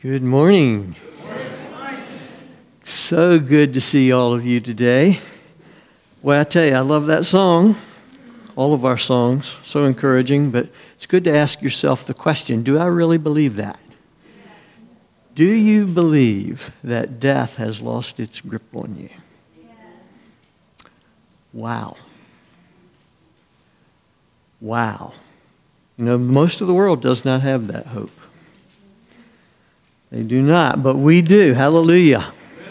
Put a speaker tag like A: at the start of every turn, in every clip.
A: Good morning. So good to see all of you today. Well, I tell you, I love that song. All of our songs, so encouraging, but it's good to ask yourself the question, do I really believe that? Do you believe that death has lost its grip on you? Wow. Wow. You know, most of the world does not have that hope. They do not, but we do. Hallelujah.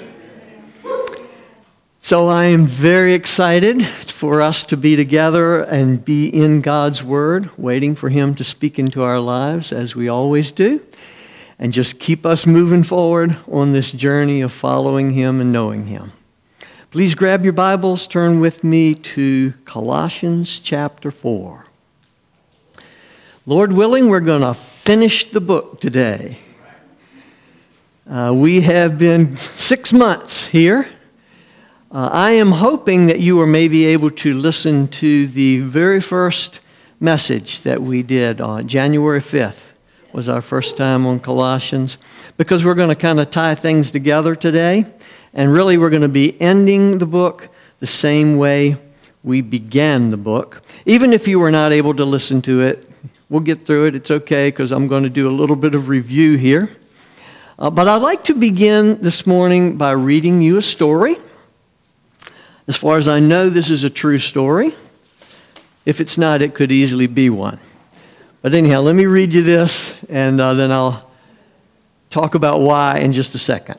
A: So I am very excited for us to be together and be in God's Word, waiting for Him to speak into our lives as we always do, and just keep us moving forward on this journey of following Him and knowing Him. Please grab your Bibles, turn with me to Colossians chapter 4. Lord willing, we're going to finish the book today. We have been 6 months here. I am hoping that you were maybe able to listen to the very first message that we did on January 5th. Was our first time on Colossians, because we're going to kind of tie things together today. And really we're going to be ending the book the same way we began the book. Even if you were not able to listen to it, we'll get through it. It's okay, because I'm going to do a little bit of review here. But I'd like to begin this morning by reading you a story. As far as I know, this is a true story. If it's not, it could easily be one. But anyhow, let me read you this, and then I'll talk about why in just a second.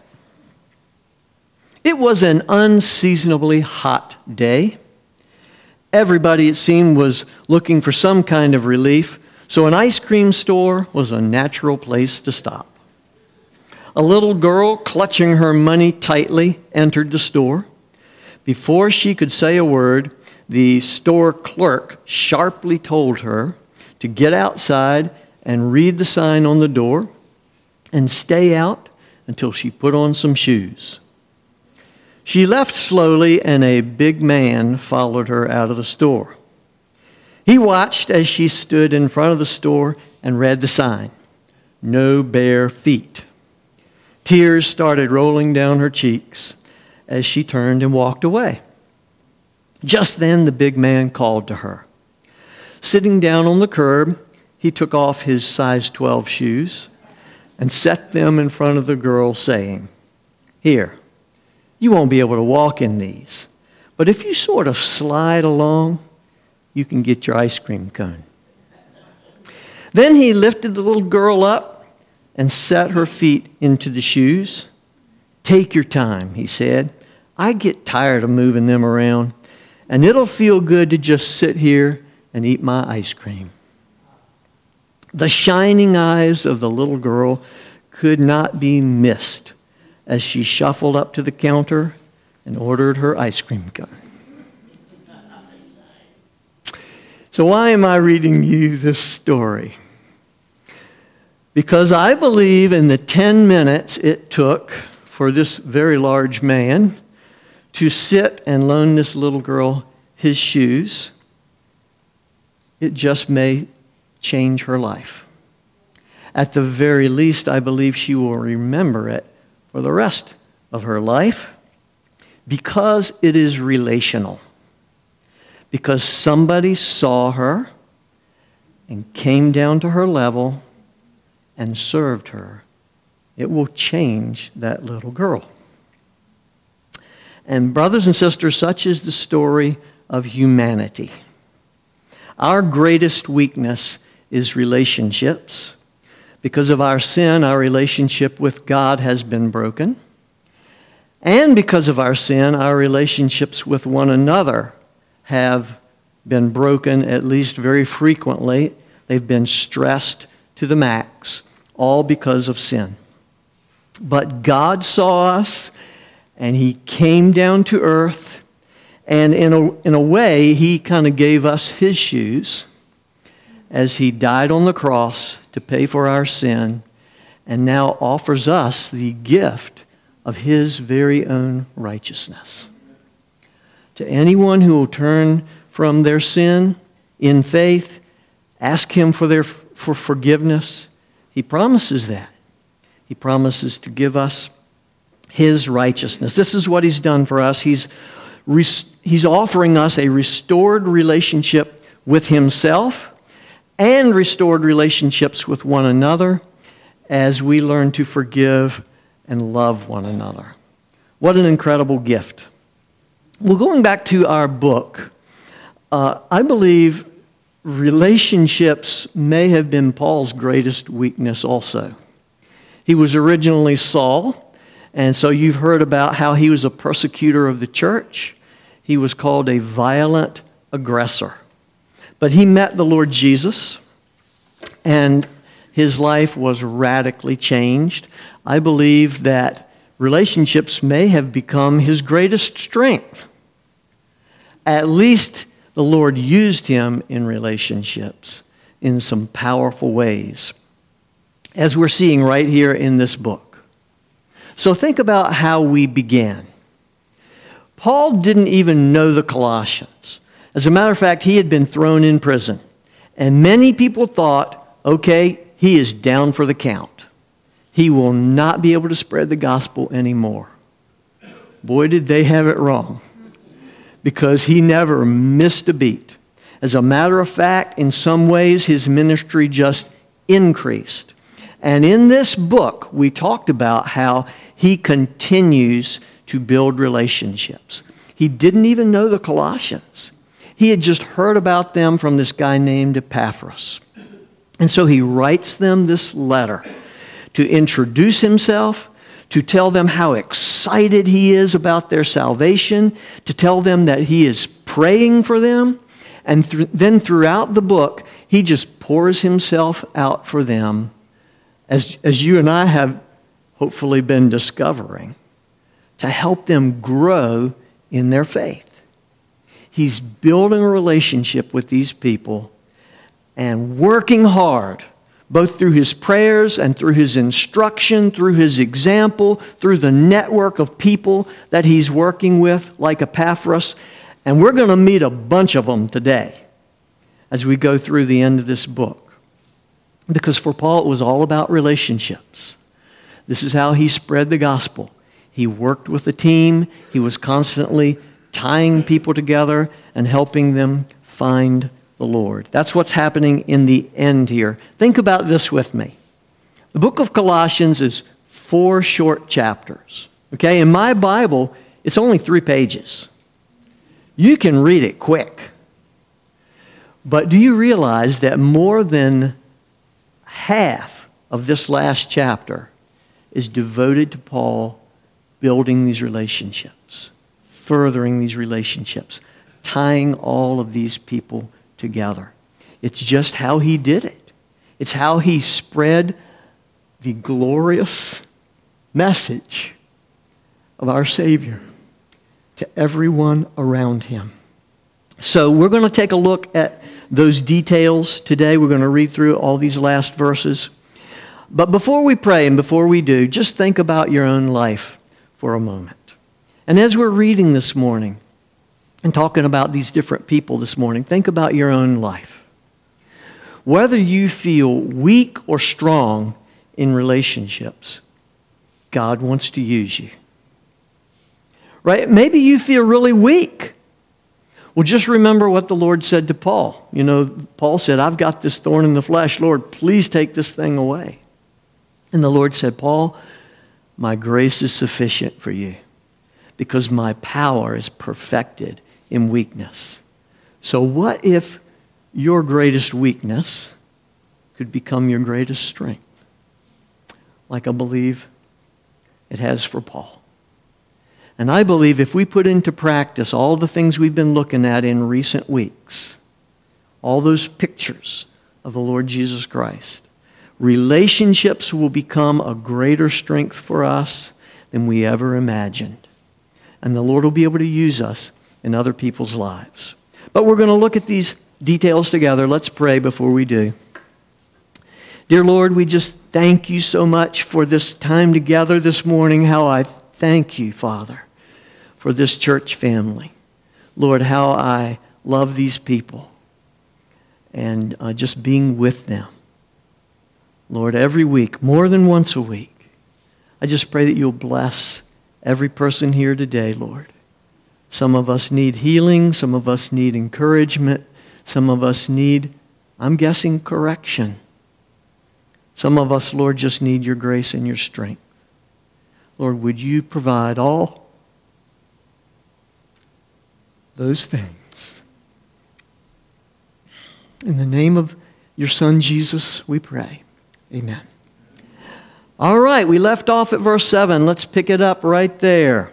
A: It was an unseasonably hot day. Everybody, it seemed, was looking for some kind of relief, so an ice cream store was a natural place to stop. A little girl, clutching her money tightly, entered the store. Before she could say a word, the store clerk sharply told her to get outside and read the sign on the door and stay out until she put on some shoes. She left slowly, and a big man followed her out of the store. He watched as she stood in front of the store and read the sign, "No bare feet." Tears started rolling down her cheeks as she turned and walked away. Just then, the big man called to her. Sitting down on the curb, he took off his size 12 shoes and set them in front of the girl, saying, "Here, you won't be able to walk in these, but if you sort of slide along, you can get your ice cream cone." Then he lifted the little girl up and set her feet into the shoes. "Take your time," he said. "I get tired of moving them around, and it'll feel good to just sit here and eat my ice cream." The shining eyes of the little girl could not be missed as she shuffled up to the counter and ordered her ice cream cone. So why am I reading you this story? Because I believe in the 10 minutes it took for this very large man to sit and loan this little girl his shoes, it just may change her life. At the very least, I believe she will remember it for the rest of her life, because it is relational. Because somebody saw her and came down to her level and served her. It will change that little girl. And brothers and sisters, such is the story of humanity. Our greatest weakness is relationships. Because of our sin, our relationship with God has been broken. And because of our sin, our relationships with one another have been broken, at least very frequently. They've been stressed to the max, all because of sin. But God saw us, and He came down to earth, and in a way, He kind of gave us His shoes as He died on the cross to pay for our sin, and now offers us the gift of His very own righteousness. To anyone who will turn from their sin in faith, ask Him for forgiveness, He promises that. He promises to give us His righteousness. This is what He's done for us. He's offering us a restored relationship with Himself and restored relationships with one another as we learn to forgive and love one another. What an incredible gift. Well, going back to our book, I believe relationships may have been Paul's greatest weakness also. He was originally Saul, and so you've heard about how he was a persecutor of the church. He was called a violent aggressor. But he met the Lord Jesus, and his life was radically changed. I believe that relationships may have become his greatest strength. At least the Lord used him in relationships in some powerful ways, as we're seeing right here in this book. So think about how we began. Paul didn't even know the Colossians. As a matter of fact, he had been thrown in prison. And many people thought, okay, he is down for the count. He will not be able to spread the gospel anymore. Boy, did they have it wrong, because he never missed a beat. As a matter of fact, in some ways, his ministry just increased. And in this book, we talked about how he continues to build relationships. He didn't even know the Colossians. He had just heard about them from this guy named Epaphras. And so he writes them this letter to introduce himself, to tell them how excited he is about their salvation, to tell them that he is praying for them. And then throughout the book, he just pours himself out for them, as you and I have hopefully been discovering, to help them grow in their faith. He's building a relationship with these people and working hard, both through his prayers and through his instruction, through his example, through the network of people that he's working with, like Epaphras. And we're going to meet a bunch of them today as we go through the end of this book. Because for Paul, it was all about relationships. This is how he spread the gospel. He worked with a team. He was constantly tying people together and helping them find the Lord. That's what's happening in the end here. Think about this with me. The book of Colossians is 4 short chapters. Okay, in my Bible, it's only 3 pages. You can read it quick. But do you realize that more than half of this last chapter is devoted to Paul building these relationships, furthering these relationships, tying all of these people together? It's just how he did it. It's how he spread the glorious message of our Savior to everyone around him. So we're going to take a look at those details today. We're going to read through all these last verses. But before we pray and before we do, just think about your own life for a moment. And as we're reading this morning and talking about these different people this morning, think about your own life. Whether you feel weak or strong in relationships, God wants to use you. Right? Maybe you feel really weak. Well, just remember what the Lord said to Paul. You know, Paul said, I've got this thorn in the flesh. Lord, please take this thing away. And the Lord said, Paul, my grace is sufficient for you because my power is perfected in weakness. So what if your greatest weakness could become your greatest strength? Like I believe it has for Paul. And I believe if we put into practice all the things we've been looking at in recent weeks, all those pictures of the Lord Jesus Christ, relationships will become a greater strength for us than we ever imagined. And the Lord will be able to use us in other people's lives. But we're going to look at these details together. Let's pray before we do. Dear Lord, we just thank you so much for this time together this morning. How I thank you, Father, for this church family. Lord, how I love these people and just being with them. Lord, every week, more than once a week, I just pray that you'll bless every person here today, Lord. Some of us need healing. Some of us need encouragement. Some of us need, I'm guessing, correction. Some of us, Lord, just need your grace and your strength. Lord, would you provide all those things? In the name of your Son, Jesus, we pray. Amen. All right, we left off at verse 7. Let's pick it up right there.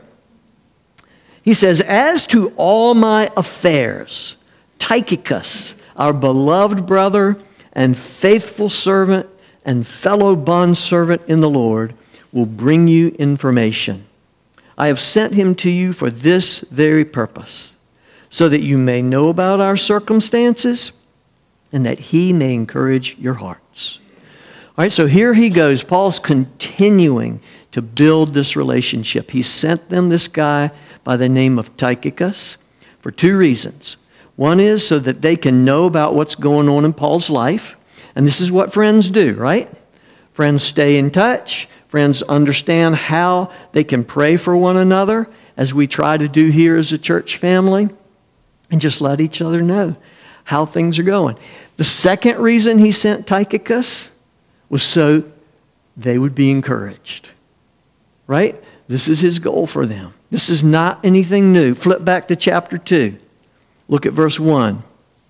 A: He says, as to all my affairs, Tychicus, our beloved brother and faithful servant and fellow bondservant in the Lord, will bring you information. I have sent him to you for this very purpose, so that you may know about our circumstances and that he may encourage your hearts. All right, so here he goes. Paul's continuing to build this relationship. He sent them this guy by the name of Tychicus for two reasons. One is so that they can know about what's going on in Paul's life. And this is what friends do, right? Friends stay in touch. Friends understand how they can pray for one another, as we try to do here as a church family, and just let each other know how things are going. The second reason he sent Tychicus was so they would be encouraged, right? This is his goal for them. This is not anything new. Flip back to chapter 2. Look at verse 1.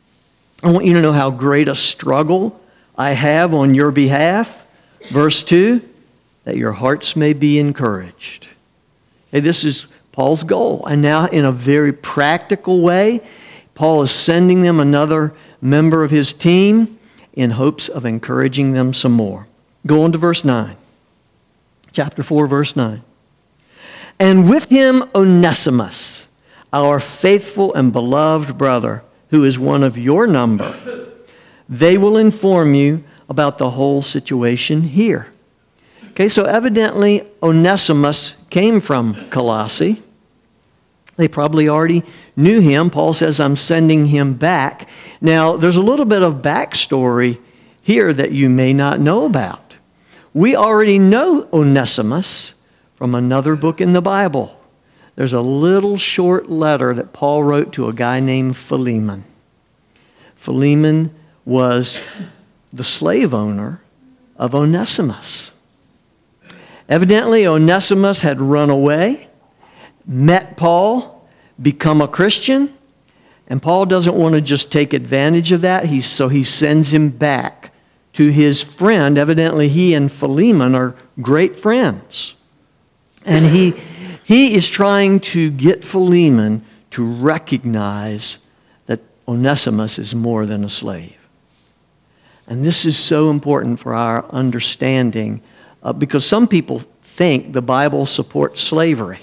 A: I want you to know how great a struggle I have on your behalf. Verse 2, that your hearts may be encouraged. Hey, this is Paul's goal. And now in a very practical way, Paul is sending them another member of his team in hopes of encouraging them some more. Go on to verse 9. Chapter 4, verse 9. And with him Onesimus, our faithful and beloved brother, who is one of your number. They will inform you about the whole situation here. Okay, so evidently Onesimus came from Colossae. They probably already knew him. Paul says, I'm sending him back. Now, there's a little bit of backstory here that you may not know about. We already know Onesimus from another book in the Bible. There's a little short letter that Paul wrote to a guy named Philemon. Philemon was the slave owner of Onesimus. Evidently, Onesimus had run away, met Paul, become a Christian, and Paul doesn't want to just take advantage of that, so he sends him back to his friend. Evidently, he and Philemon are great friends. And he is trying to get Philemon to recognize that Onesimus is more than a slave. And this is so important for our understanding because some people think the Bible supports slavery.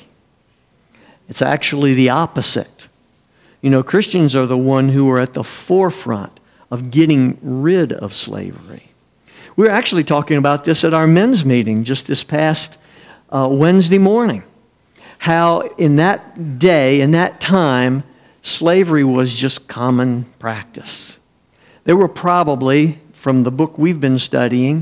A: It's actually the opposite. You know, Christians are the one who are at the forefront of getting rid of slavery. We were actually talking about this at our men's meeting just this past Wednesday morning. How in that day, in that time, slavery was just common practice. There were probably, from the book we've been studying,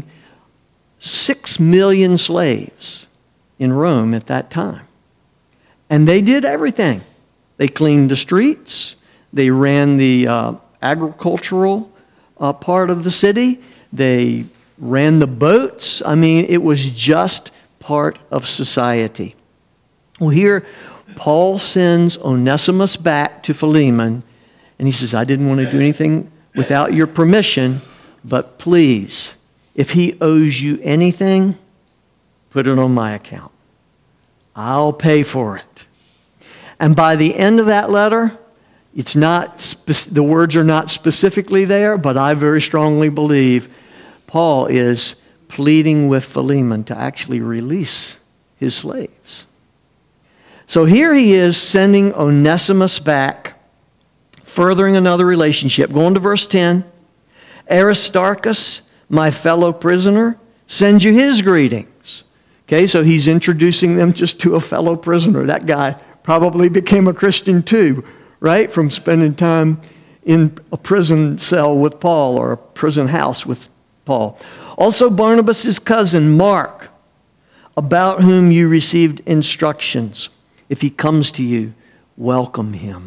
A: 6 million slaves in Rome at that time. And they did everything. They cleaned the streets. They ran the agricultural part of the city. They ran the boats. I mean, it was just part of society. Well, here, Paul sends Onesimus back to Philemon, and he says, I didn't want to do anything without your permission, but please, if he owes you anything, put it on my account. I'll pay for it. And by the end of that letter, it's not the words are not specifically there, but I very strongly believe Paul is pleading with Philemon to actually release his slaves. So here he is sending Onesimus back, furthering another relationship. Going to verse 10, Aristarchus, my fellow prisoner, sends you his greetings. Okay, so he's introducing them just to a fellow prisoner. That guy probably became a Christian too, right? From spending time in a prison cell with Paul or a prison house with Paul. Also Barnabas' cousin, Mark, about whom you received instructions. If he comes to you, welcome him.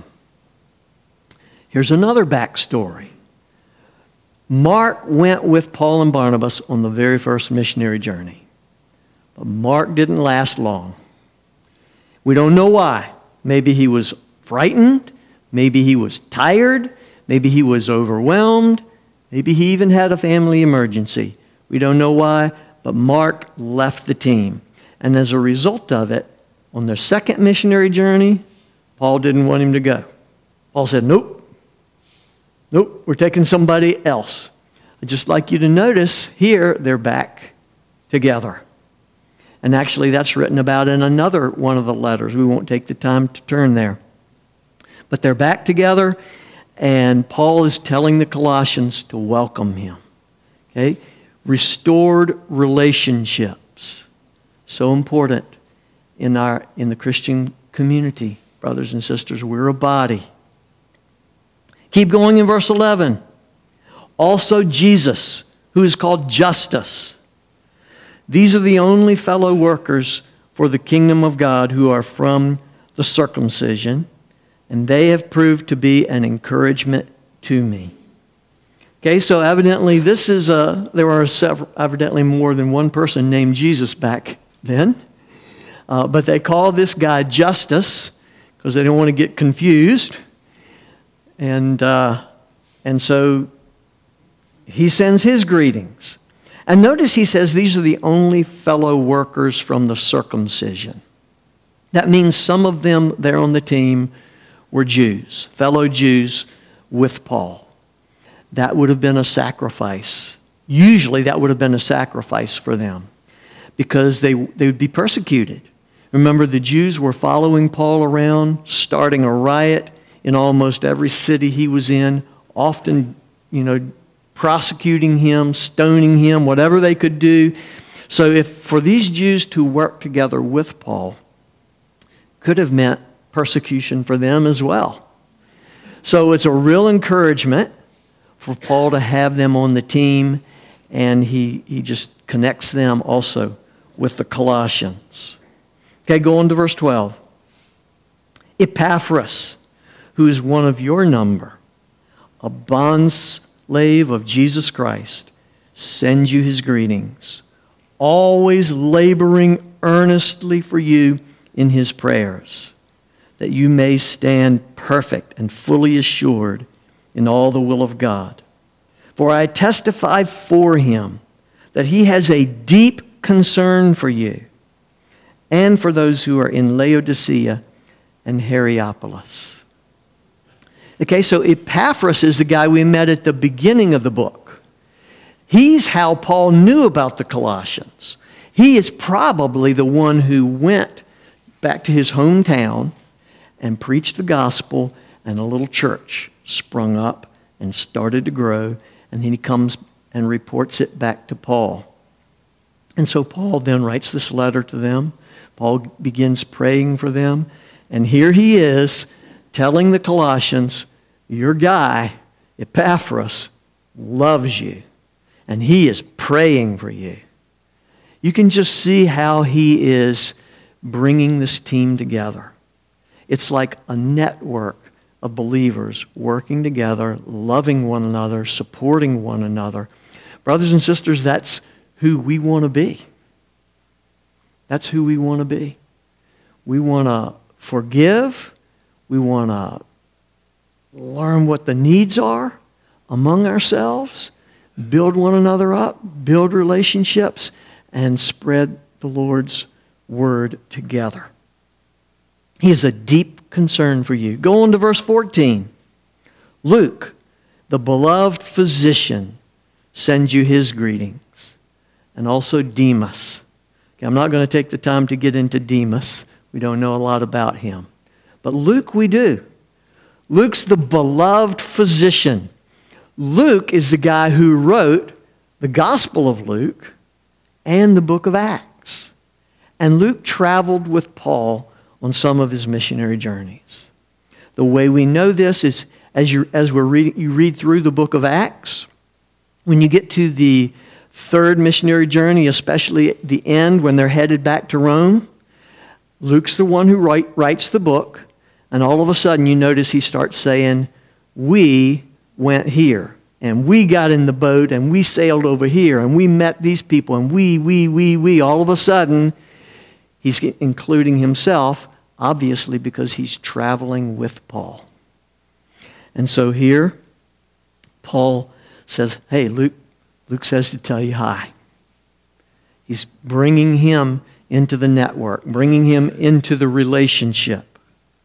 A: Here's another backstory. Mark went with Paul and Barnabas on the very first missionary journey. But Mark didn't last long. We don't know why. Maybe he was frightened. Maybe he was tired. Maybe he was overwhelmed. Maybe he even had a family emergency. We don't know why, but Mark left the team. And as a result of it, on their second missionary journey, Paul didn't want him to go. Paul said, nope, we're taking somebody else. I'd just like you to notice here, they're back together. And actually, that's written about in another one of the letters. We won't take the time to turn there. But they're back together, and Paul is telling the Colossians to welcome him. Okay? Restored relationships. So important in the Christian community. Brothers and sisters, we're a body. Keep going in verse 11. Also Jesus, who is called Justus. These are the only fellow workers for the kingdom of God who are from the circumcision, and they have proved to be an encouragement to me. Okay, so evidently there are evidently more than one person named Jesus back then. But they call this guy Justus because they don't want to get confused. And so he sends his greetings. And notice he says these are the only fellow workers from the circumcision. That means some of them there on the team were Jews, fellow Jews with Paul. That would have been a sacrifice. Usually that would have been a sacrifice for them because they would be persecuted. Remember, the Jews were following Paul around, starting a riot in almost every city he was in, often, prosecuting him, stoning him, whatever they could do. So if for these Jews to work together with Paul could have meant persecution for them as well. So it's a real encouragement for Paul to have them on the team, and he just connects them also with the Colossians. Okay, go on to verse 12. Epaphras, who is one of your number, a bondslave of Jesus Christ, sends you his greetings, always laboring earnestly for you in his prayers, that you may stand perfect and fully assured in all the will of God. For I testify for him that he has a deep concern for you and for those who are in Laodicea and Hierapolis. Okay, so Epaphras is the guy we met at the beginning of the book. He's how Paul knew about the Colossians. He is probably the one who went back to his hometown and preached the gospel, and a little church sprung up and started to grow, and then he comes and reports it back to Paul. And so Paul then writes this letter to them. Paul begins praying for them, and here he is telling the Colossians, your guy, Epaphras, loves you, and he is praying for you. You can just see how he is bringing this team together. It's like a network of believers working together, loving one another, supporting one another. Brothers and sisters, that's who we want to be. That's who we want to be. We want to forgive. We want to learn what the needs are among ourselves, build one another up, build relationships, and spread the Lord's word together. He has a deep concern for you. Go on to verse 14. Luke, the beloved physician, sends you his greetings, and also Demas. Okay, I'm not going to take the time to get into Demas. We don't know a lot about him. But Luke we do. Luke's the beloved physician. Luke is the guy who wrote the Gospel of Luke and the book of Acts. And Luke traveled with Paul on some of his missionary journeys. The way we know this is you read through the book of Acts, when you get to the third missionary journey, especially at the end when they're headed back to Rome, Luke's the one who writes the book, and all of a sudden you notice he starts saying, we went here, and we got in the boat, and we sailed over here, and we met these people, and we. All of a sudden, he's including himself, obviously because he's traveling with Paul. And so here, Paul says, hey, Luke says to tell you hi. He's bringing him into the network, bringing him into the relationship.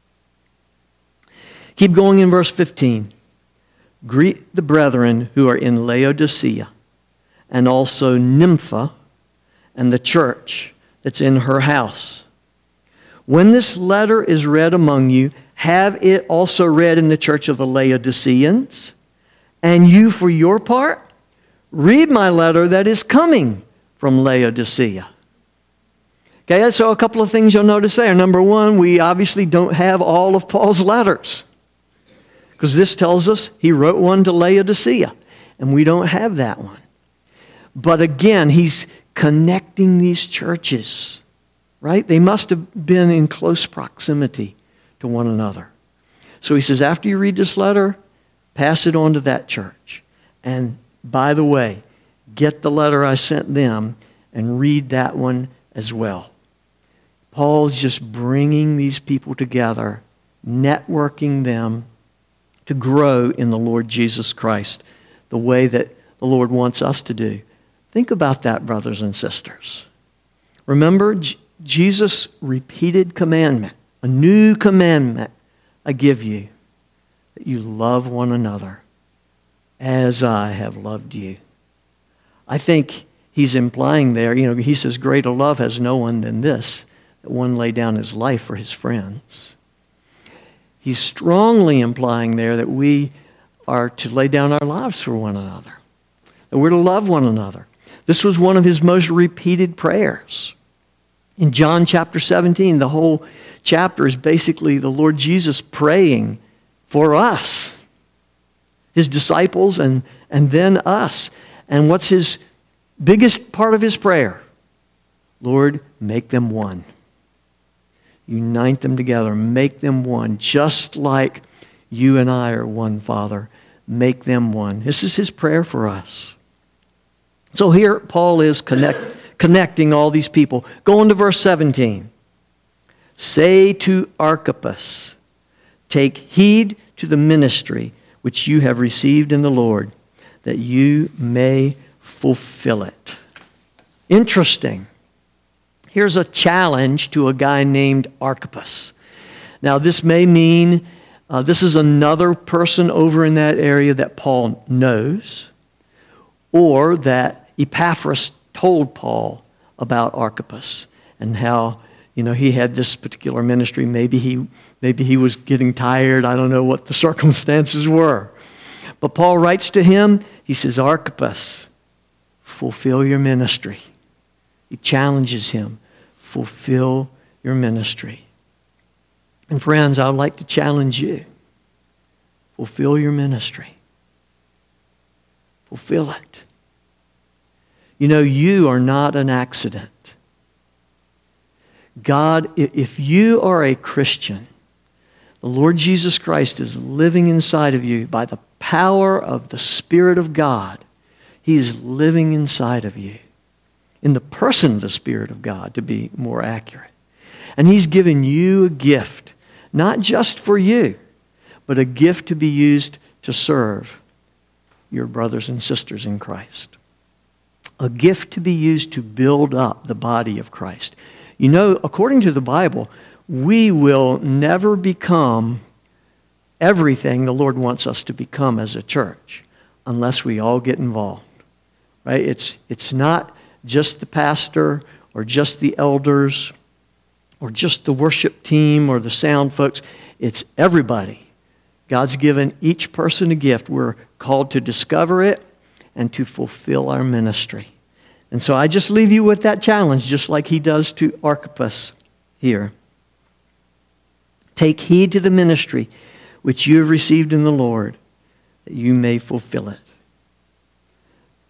A: Keep going in verse 15. Greet the brethren who are in Laodicea, and also Nympha and the church that's in her house. When this letter is read among you, have it also read in the church of the Laodiceans. And you, for your part, read my letter that is coming from Laodicea. Okay, so a couple of things you'll notice there. Number one, we obviously don't have all of Paul's letters, because this tells us he wrote one to Laodicea, and we don't have that one. But again, he's connecting these churches, right? They must have been in close proximity to one another. So he says, after you read this letter, pass it on to that church. And by the way, get the letter I sent them and read that one as well. Paul's just bringing these people together, networking them to grow in the Lord Jesus Christ the way that the Lord wants us to do. Think about that, brothers and sisters. Remember, Jesus' repeated commandment, a new commandment I give you, that you love one another as I have loved you. I think he's implying there, he says, greater love has no one than this, that one lay down his life for his friends. He's strongly implying there that we are to lay down our lives for one another, that we're to love one another. This was one of his most repeated prayers. In John chapter 17, the whole chapter is basically the Lord Jesus praying for us, his disciples, and then us. And what's his biggest part of his prayer? Lord, make them one. Unite them together. Make them one. Just like you and I are one, Father. Make them one. This is his prayer for us. So here Paul is connecting all these people. Go on to verse 17. Say to Archippus, take heed to the ministry which you have received in the Lord, that you may fulfill it. Interesting. Here's a challenge to a guy named Archippus. Now, this may mean this is another person over in that area that Paul knows, or that Epaphras told Paul about Archippus and how he had this particular ministry. Maybe he was getting tired. I don't know what the circumstances were. But Paul writes to him. He says, Archippus, fulfill your ministry. He challenges him. Fulfill your ministry. And friends, I would like to challenge you. Fulfill your ministry. Fulfill it. You are not an accident. God, if you are a Christian, the Lord Jesus Christ is living inside of you by the power of the Spirit of God. He is living inside of you. In the person of the Spirit of God, to be more accurate. And he's given you a gift, not just for you, but a gift to be used to serve your brothers and sisters in Christ. A gift to be used to build up the body of Christ. According to the Bible, we will never become everything the Lord wants us to become as a church unless we all get involved. Right? It's not just the pastor or just the elders or just the worship team or the sound folks. It's everybody. God's given each person a gift. We're called to discover it and to fulfill our ministry. And so I just leave you with that challenge, just like he does to Archippus here. Take heed to the ministry which you have received in the Lord, that you may fulfill it.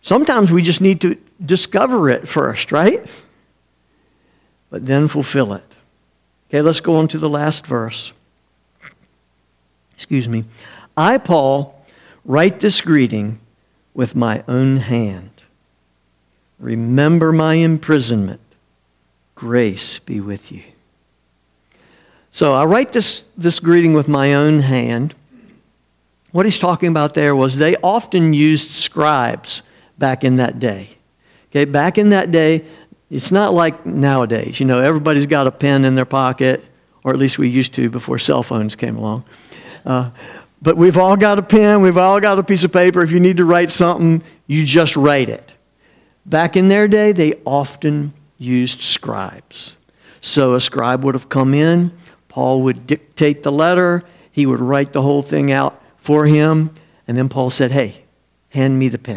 A: Sometimes we just need to discover it first, right? But then fulfill it. Okay, let's go on to the last verse. Excuse me. I, Paul, write this greeting with my own hand. Remember my imprisonment. Grace be with you. So I write this greeting with my own hand. What he's talking about there was they often used scribes back in that day. Okay, back in that day, it's not like nowadays. You know, everybody's got a pen in their pocket, or at least we used to before cell phones came along. But we've all got a pen, we've all got a piece of paper. If you need to write something, you just write it. Back in their day, they often used scribes. So a scribe would have come in, Paul would dictate the letter, he would write the whole thing out for him, and then Paul said, hey, hand me the pen.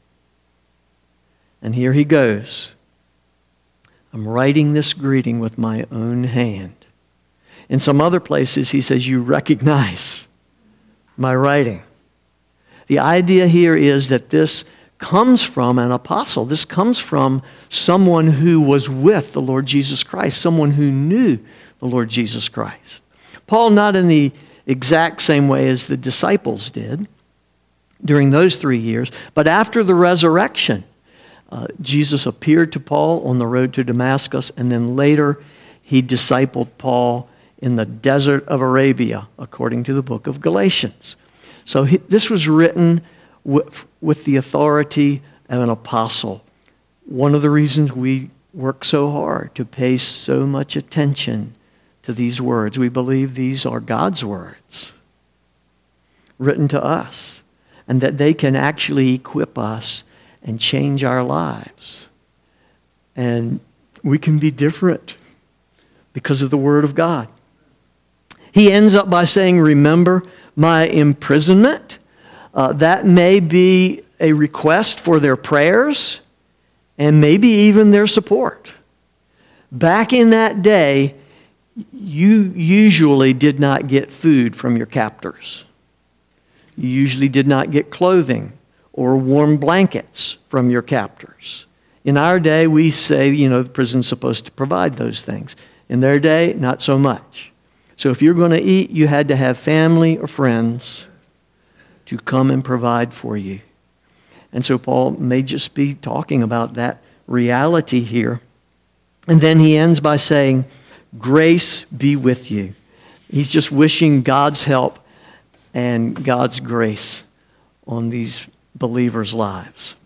A: And here he goes. I'm writing this greeting with my own hand. In some other places, he says, you recognize my writing. The idea here is that this comes from an apostle. This comes from someone who was with the Lord Jesus Christ, someone who knew the Lord Jesus Christ. Paul, not in the exact same way as the disciples did during those 3 years, but after the resurrection, Jesus appeared to Paul on the road to Damascus, and then later he discipled Paul in the desert of Arabia, according to the book of Galatians. So this was written with the authority of an apostle. One of the reasons we work so hard to pay so much attention to these words, we believe these are God's words written to us, and that they can actually equip us and change our lives. And we can be different because of the Word of God. He ends up by saying, remember my imprisonment. That may be a request for their prayers and maybe even their support. Back in that day, you usually did not get food from your captors. You usually did not get clothing or warm blankets from your captors. In our day, we say, the prison's supposed to provide those things. In their day, not so much. So if you're going to eat, you had to have family or friends to come and provide for you. And so Paul may just be talking about that reality here. And then he ends by saying, grace be with you. He's just wishing God's help and God's grace on these believers' lives.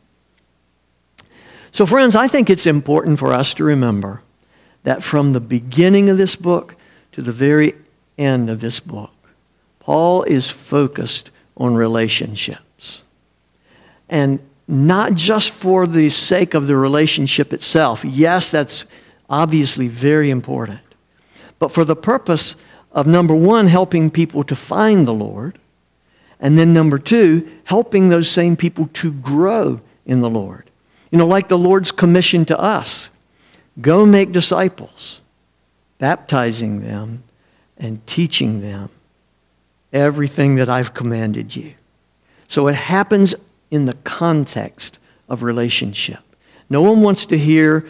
A: So friends, I think it's important for us to remember that from the beginning of this book to the very end of this book, Paul is focused on relationships. And not just for the sake of the relationship itself. Yes, that's obviously very important. But for the purpose of, number one, helping people to find the Lord. And then number two, helping those same people to grow in the Lord. Like the Lord's commission to us. Go make disciples, baptizing them and teaching them everything that I've commanded you. So it happens in the context of relationship. No one wants to hear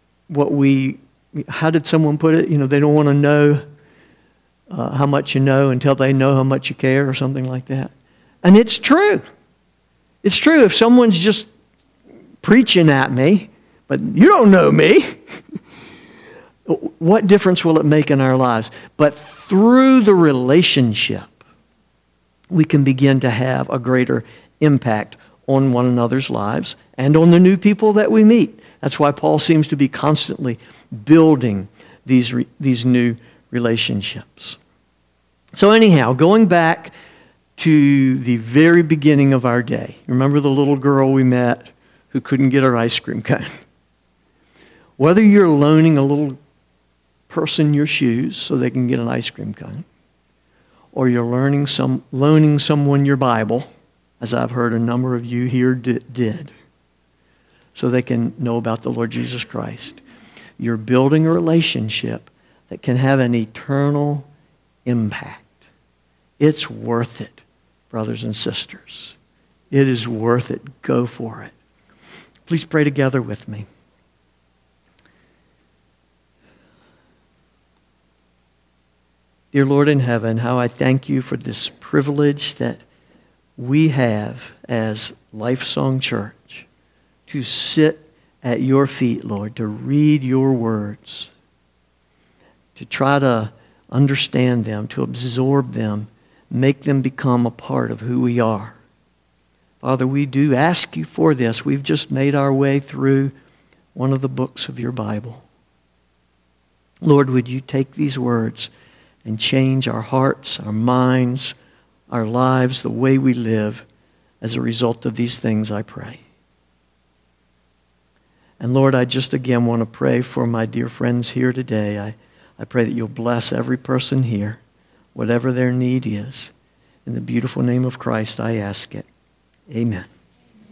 A: how did someone put it? They don't want to know how much you know until they know how much you care or something like that. And it's true. It's true if someone's just preaching at me, but you don't know me. What difference will it make in our lives? But through the relationship, we can begin to have a greater impact on one another's lives and on the new people that we meet. That's why Paul seems to be constantly building these new relationships. So anyhow, going back to the very beginning of our day. Remember the little girl we met who couldn't get her ice cream cone? Whether you're loaning a little person your shoes so they can get an ice cream cone, or you're loaning someone your Bible, as I've heard a number of you here did, so they can know about the Lord Jesus Christ. You're building a relationship that can have an eternal impact. It's worth it, brothers and sisters. It is worth it. Go for it. Please pray together with me. Dear Lord in heaven, how I thank you for this privilege that we have as Lifesong Church to sit at your feet, Lord, to read your words, to try to understand them, to absorb them, make them become a part of who we are. Father, we do ask you for this. We've just made our way through one of the books of your Bible. Lord, would you take these words and change our hearts, our minds, our lives, the way we live as a result of these things, I pray. And Lord, I just again want to pray for my dear friends here today. I pray that you'll bless every person here, whatever their need is. In the beautiful name of Christ, I ask it. Amen.